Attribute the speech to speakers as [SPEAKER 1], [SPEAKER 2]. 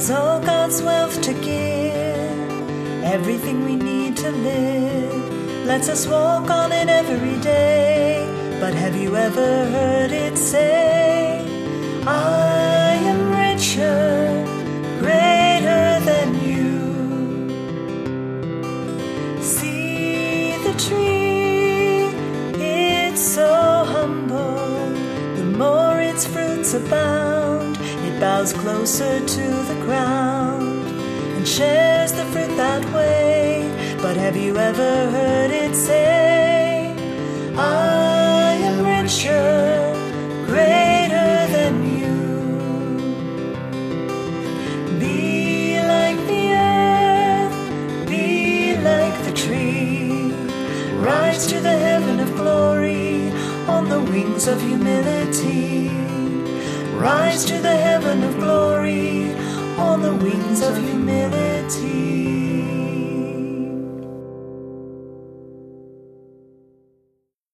[SPEAKER 1] has all God's wealth to give, everything we need to live, lets us walk on it every day. But have you ever heard it say, I am richer, greater than you? See the tree, it's so humble. The more its fruits abound, it bows closer to the ground and shares the fruit that way. But have you ever heard it say, I am richer, greater than you? Be like the earth, be like the tree, rise to the heaven of glory on the wings of humility. Rise to the heaven of glory on the wings of humility.